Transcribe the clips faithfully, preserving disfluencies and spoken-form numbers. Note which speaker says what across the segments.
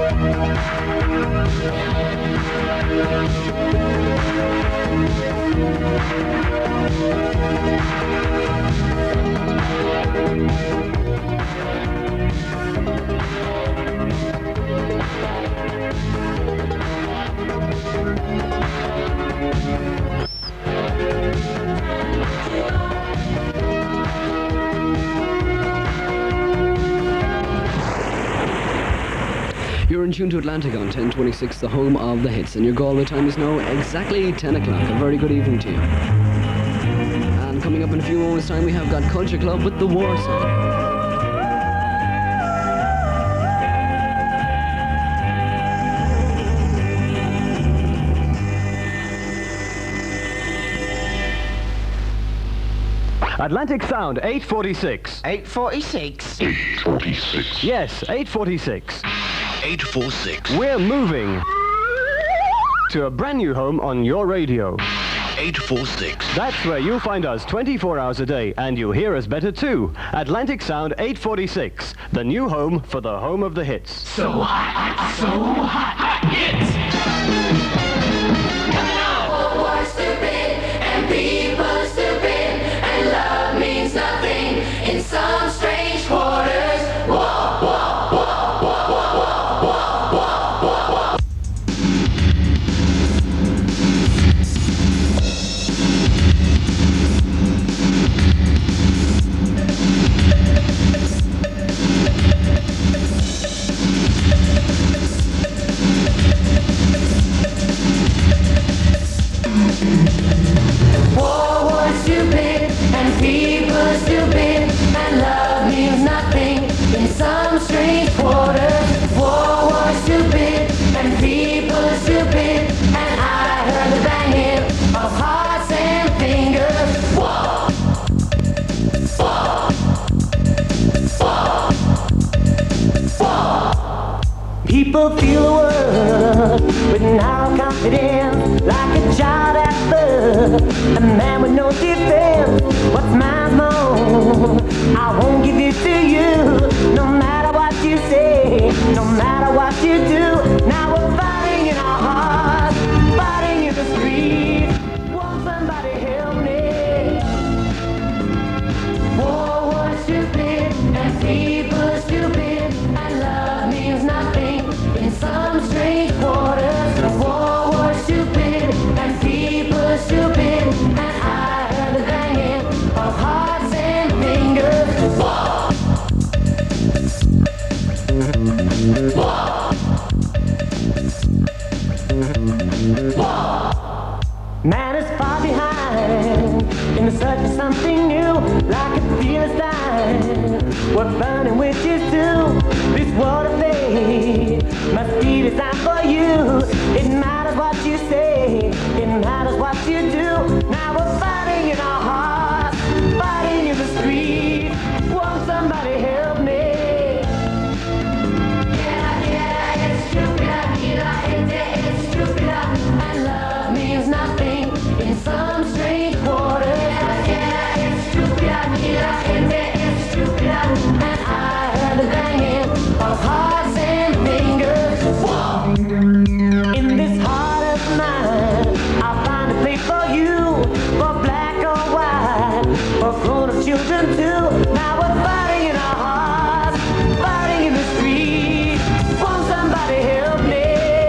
Speaker 1: You're in tune to Atlantic on ten twenty-six, the home of the hits, and your Galway time is now exactly ten o'clock. A very good evening to you. And coming up in a few moments' time, we have got Culture Club with the War Song.
Speaker 2: Atlantic Sound, eight forty-six.
Speaker 3: eight forty-six?
Speaker 4: eight forty-six.
Speaker 2: Yes, eight forty-six.
Speaker 4: eight forty-six.
Speaker 2: We're moving to a brand new home on your radio.
Speaker 4: eight forty-six.
Speaker 2: That's where you'll find us twenty-four hours a day, and you'll hear us better too. Atlantic Sound, eight forty-six. The new home for the home of the hits.
Speaker 5: So hot, so hot, hot hits! Coming on!
Speaker 6: War stupid and people stupid and love means nothing in some strange quarters. Whoa, whoa, whoa, whoa, whoa, whoa, whoa, whoa, whoa. War was stupid and people stupid and love means nothing in some strange quarters. War was stupid and people stupid and I heard the banging of hearts and fingers. War, war, war, war.
Speaker 7: People feel the world with now confidence, like a child at birth, a man with no defense. What's mine's mine, I won't give it to you, no matter what you say, no matter what you do. Now we're fighting in our hearts, fighting in the street. Won't somebody help me?
Speaker 6: War was stupid and people stupid and love means nothing in some strange quarters. War was stupid and people stupid and I heard the banging of hearts and fingers. War, war, war.
Speaker 7: Man is far behind in the search for something new, like a Philistine. We're burning witches too. This world of fate must be designed for you. It matters what you say, it matters what you do. Now we're fighting in our hearts, fighting in the street. Won't somebody help me?
Speaker 6: And love means nothing in some strange quarters. Yeah, yeah, it's stupid. Yeah, it's stupid. And I heard the banging of hearts and fingers. Whoa.
Speaker 7: In this heart of mine, I'll find a place for you, for black or white, for grown-up children too. Now we're fighting in our hearts, fighting in the street. Won't somebody help me?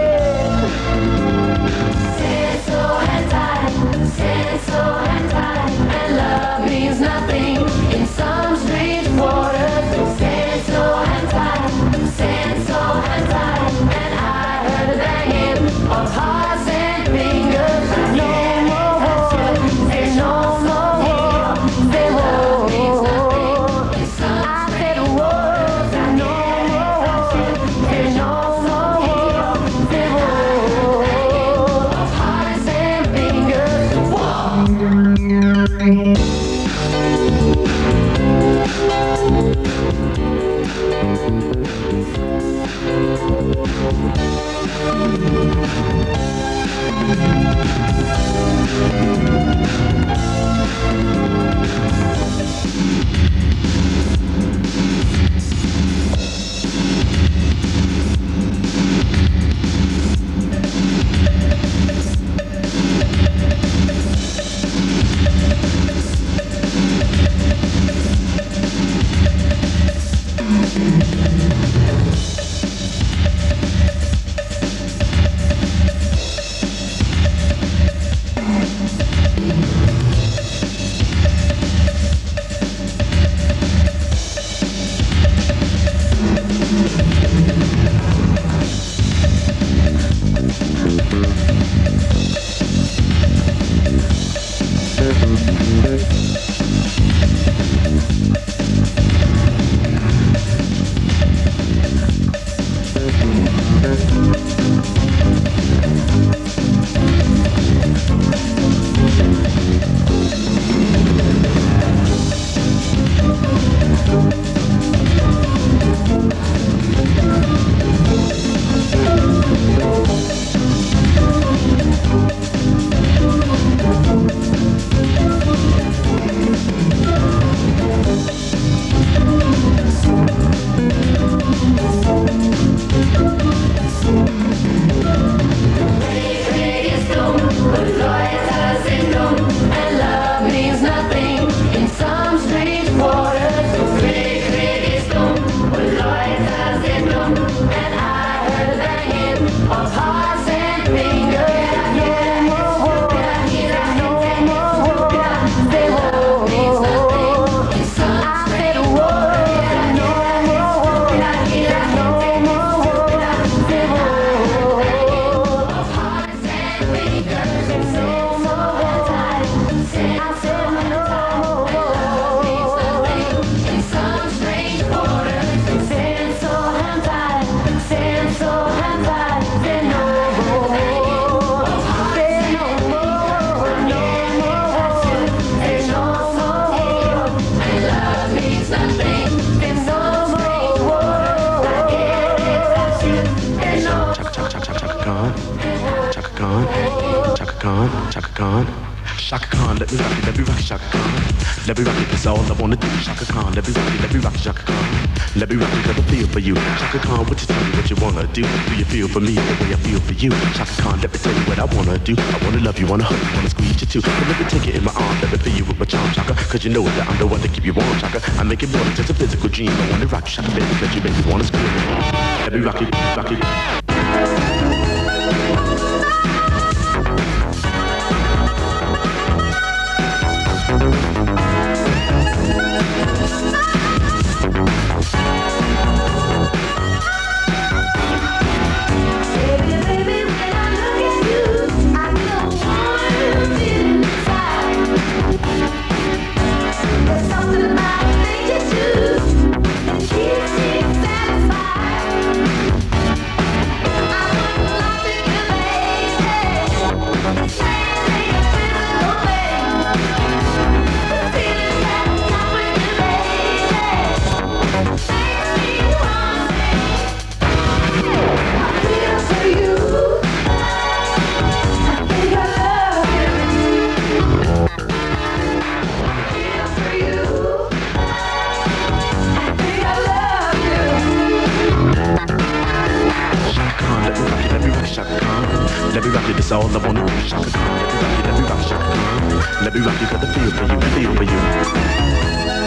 Speaker 6: Stand so and tight, stand so and tight, and love means nothing in some strange quarters. Stand so and tight, stand so and tight, and I heard the banging of hearts and fingers.
Speaker 7: No more war, say no more war, say war. I said war, say no more war, say no more war, say war.
Speaker 6: Of hearts and fingers.
Speaker 4: Chaka Khan. Chaka Khan, let me rock it, let me rock it, Chaka Khan. Let me rock it, that's all I wanna do. Chaka Khan, let me rock it, let me rock it, Chaka Khan. Let me rock it, cause I feel for you. Chaka Khan, what you tell me what you wanna do? Do you feel for me the way I feel for you? Chaka Khan, let me tell you what I wanna do. I wanna love you, wanna hug you, wanna squeeze you too. But let me take it in my arms, let me feel you with my charm, Chaka. Cause you know that I'm the one to keep you warm, Chaka. I make it more than just a physical dream. I wanna rock you, Chaka, baby, cause you make me wanna scream. Let me rock it, rock it. Let me rock it, that's all I wanna do. Chaka Khan, let me rock it, let me rock it, Chaka Khan. Let me rock it, cause I feel for you, I feel for you.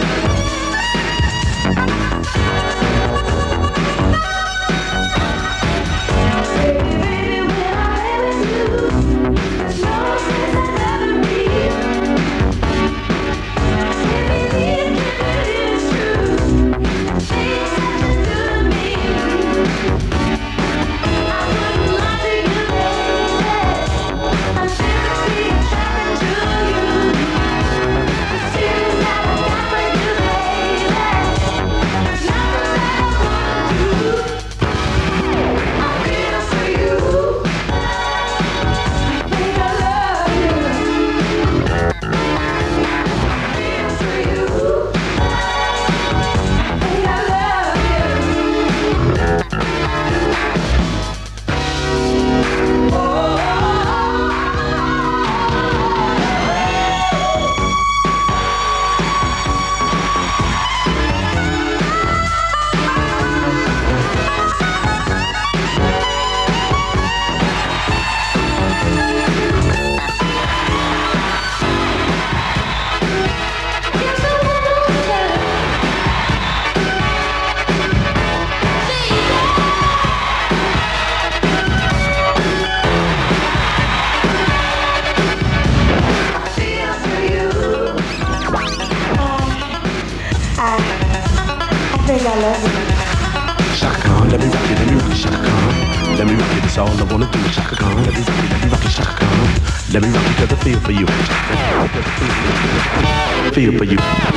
Speaker 4: Chaka Khan, let me rock it, let me rock it, Chaka Khan. Let me rock it, that's all I wanna do. Chaka Khan, let me rock it, let me rock it, Chaka Khan. Let me rock it, cause I feel for you. feel for you.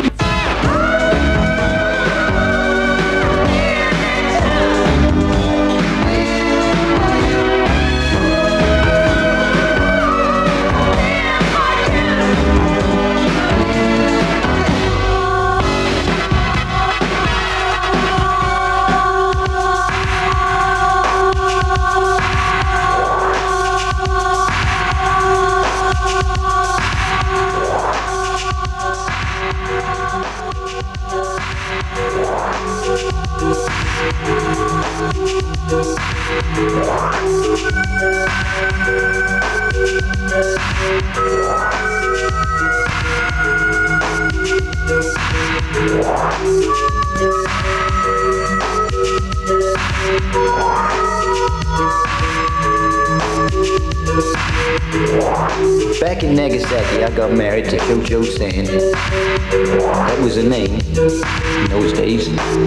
Speaker 3: Back in Nagasaki, I got married to Cho-Cho San. That was her name in those days,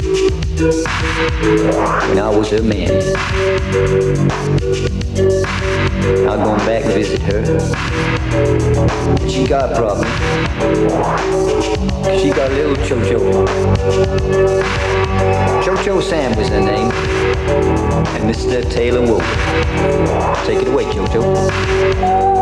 Speaker 3: when I was her man. I'm going back to visit her. She got a problem. She got a little Cho-Cho. Cho-Cho Sam was her name. And Mister Taylor Wolf. Take it away, Cho-Cho.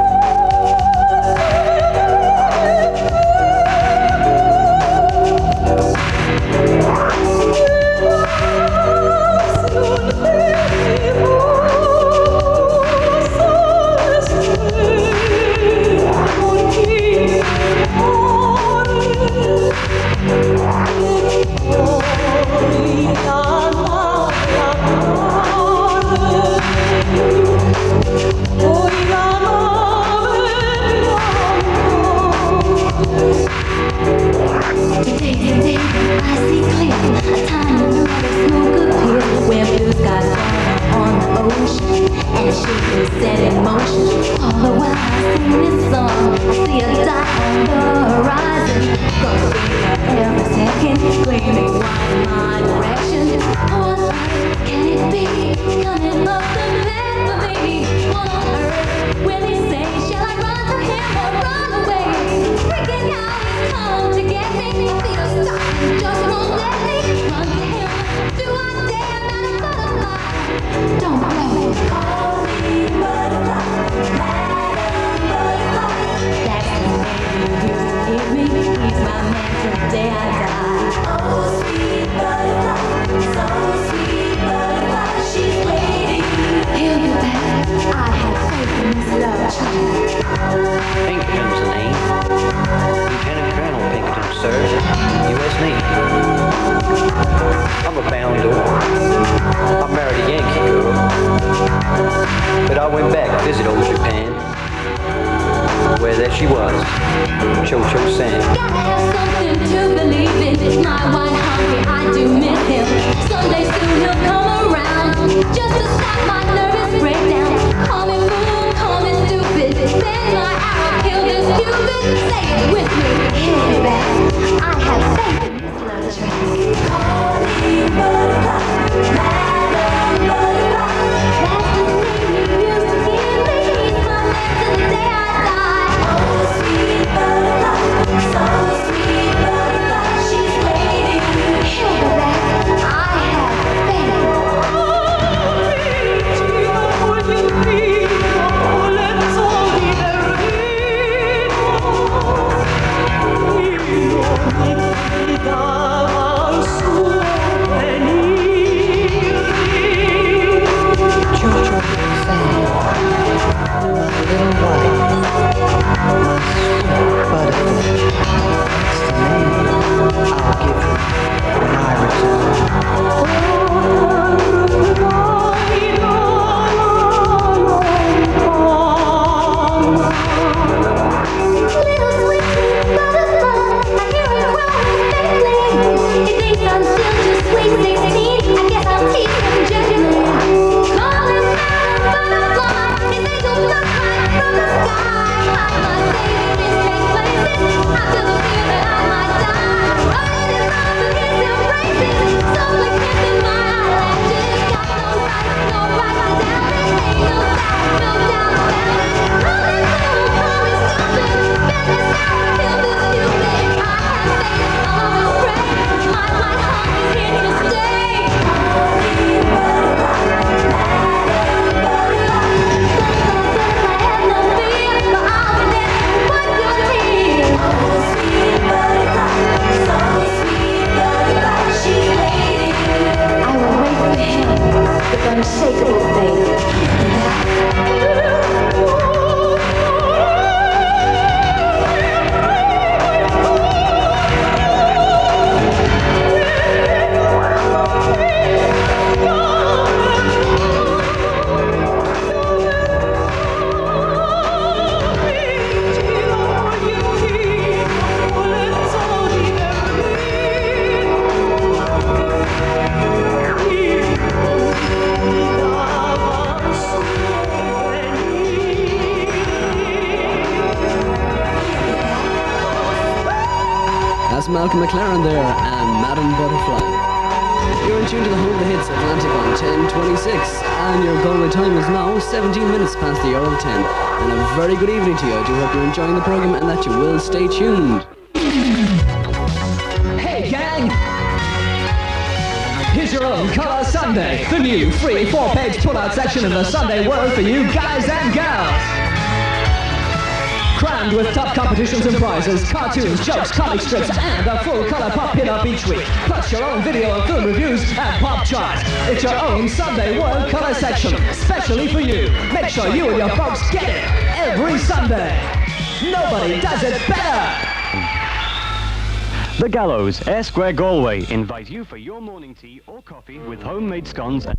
Speaker 8: Pinkerton's the name. Lieutenant Colonel Pinkerton, sir. U S Navy. I'm a bounder. I married a Yankee girl. But I went back to visit old Japan. Where there she was. Cho-Cho San.
Speaker 6: Gotta have something to believe in. My white hungry, I do miss him. Someday soon he'll come around. Just to stop my nervous breakdown. Call me fool, call me stupid. Send my arrow, kill this Cupid. Say it with me. Hit me back. I have faith in this love track. Call me butterfly, Madam Butterfly. That's the name you used to give me. He's my man till the day I die. Oh, sweet butterfly, so sweet butterfly, she's waiting. Hit me back. I have faith.
Speaker 1: That's Malcolm McLaren there and Madam Butterfly. You're in tune to the Home of the Hits Atlantic on ten twenty-six, and your Galway time is now seventeen minutes past the hour of ten. And a very good evening to you. I do hope you're enjoying the program and that you will stay tuned.
Speaker 9: Hey gang! Here's your own Colour Sunday, the new free four-page pull-out section of the Sunday world for you guys and gals. Crammed with top competitions and prizes, cartoons, jokes, comic strips, and a full-colour pop pin-up each week. Plus your own video and film reviews and pop charts. It's your own Sunday World Colour section, specially for you. Make sure you and your folks get it every Sunday. Nobody does it better!
Speaker 2: The Gallows, Air Square Galway, invite you for your morning tea or coffee with homemade scones.